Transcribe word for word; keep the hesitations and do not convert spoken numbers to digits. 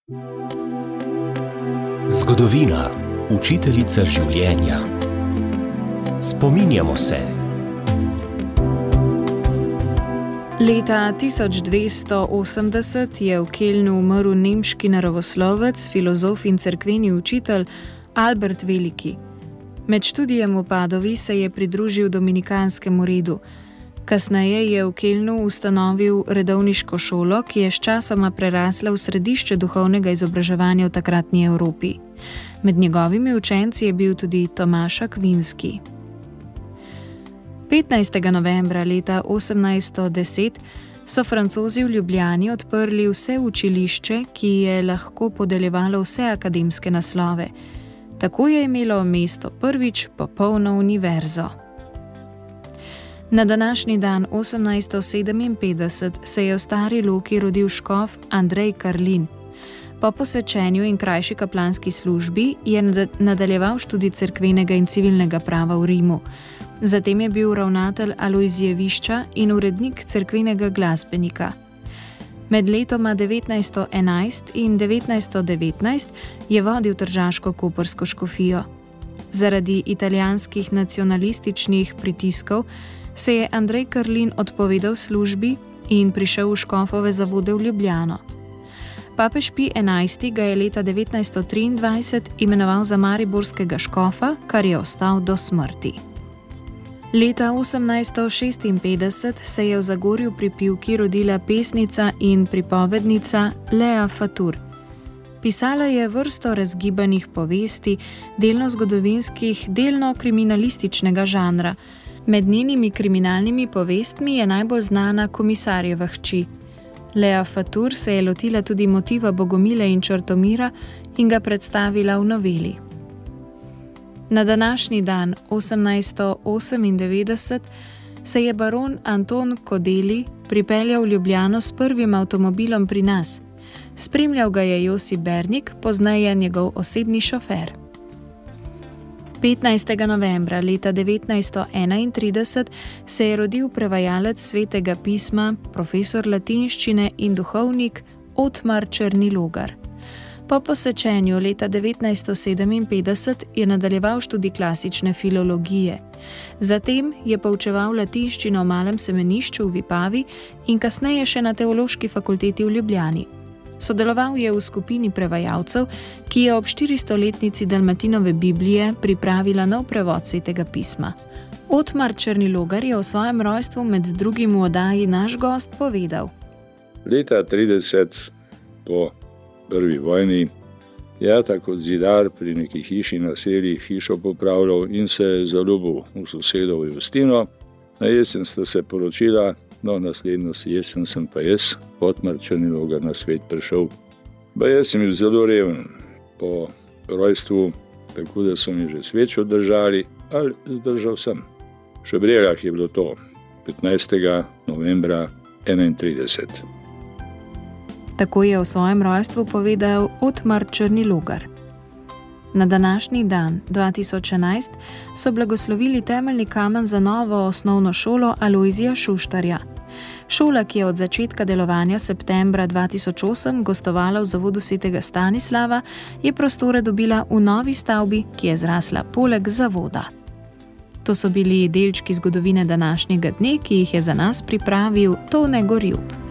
Zgodovina, učiteljica življenja. Spominjamo se. Leta tisoč dvesto osemdeset je v Kelnu umrl nemški naravoslovec, filozof in cerkveni učitelj Albert Veliki. Med študijem v Padovi se je pridružil dominikanskemu redu. Kasneje je v Kelnu ustanovil redovniško šolo, ki je sčasoma prerasla v središče duhovnega izobraževanja v takratni Evropi. Med njegovimi učenci je bil tudi Tomaš Akvinski. petnajstega novembra leta osemnajststo deset so Francozi v Ljubljani odprli vse učilišče, ki je lahko podeljevalo vse akademske naslove. Tako je imelo mesto prvič popolno univerzo. Na današnji dan osemnajststo sedeminpetdeset se je v Stari Loki rodil škof Andrej Karlin. Po posvečenju in krajši kaplanski službi je nadaljeval študij cerkvenega in civilnega prava v Rimu. Zatem je bil ravnatelj Alojzijevišča in urednik cerkvenega glasbenika. Med letoma devetnajststo enajst in devetnajststo devetnajst je vodil tržaško-koprsko škofijo. Zaradi italijanskih nacionalističnih pritiskov se je Andrej Karlin odpovedal službi in prišel v škofove zavode v Ljubljano. Papež Pij enajsti ga je leta devetnajststo triindvajset imenoval za mariborskega škofa, kar je ostal do smrti. Leta osemnajststo šestinpetdeset se je v Zagorju pri Pivki rodila pesnica in pripovednica Lea Fatur. Pisala je vrsto razgibanih povesti, delno zgodovinskih, delno kriminalističnega žanra. Med njenimi kriminalnimi povestmi je najbolj znana Komisarjeva hči. Lea Fatur se je lotila tudi motiva Bogomile in Črtomira in ga predstavila v noveli. Na današnji dan, osemnajststo osemindevetdeset, se je baron Anton Kodeli pripeljal v Ljubljano s prvim avtomobilom pri nas. Spremljal ga je Josip Bernik, pozneje njegov osebni šofer. petnajstega novembra leta devetnajststo enaintrideset se je rodil prevajalec svetega pisma, profesor latinščine in duhovnik Otmar Černilogar. Po posvečenju leta devetnajststo sedeminpetdeset je nadaljeval študij klasične filologije. Zatem je poučeval latinščino v Malem semenišču v Vipavi in kasneje še na Teološki fakulteti v Ljubljani. Sodeloval je v skupini prevajalcev, ki je ob štiristoletnici Dalmatinove Biblije pripravila nov prevod svetega pisma. Otmar Černilogar je o svojem rojstvu med drugim v oddaji Naš gost povedal. Leta trideset po prvi vojni je tako zidar pri neki hiši na Seli hišo popravljal in se zaljubil v sosedovo Justino. Na jesen sta se poročila, no naslednjo jesen sem pa jaz, Otmar Černilogar, na svet prišel. Pa jaz sem bil zelo reven po rojstvu, tako da so mi že svečo držali, ali zdržal sem. V Šebreljah je bilo to petnajstega novembra enaintrideset. Tako je o svojem rojstvu povedal Otmar Černilogar. Na današnji dan, dva tisoč enajst, so blagoslovili temeljni kamen za novo osnovno šolo Alojzija Šuštarja. Šola, ki je od začetka delovanja septembra dva tisoč osem gostovala v zavodu svetega Stanislava, je prostore dobila v novi stavbi, ki je zrasla poleg zavoda. To so bili delčki zgodovine današnjega dne, ki jih je za nas pripravil Tone Gorjup.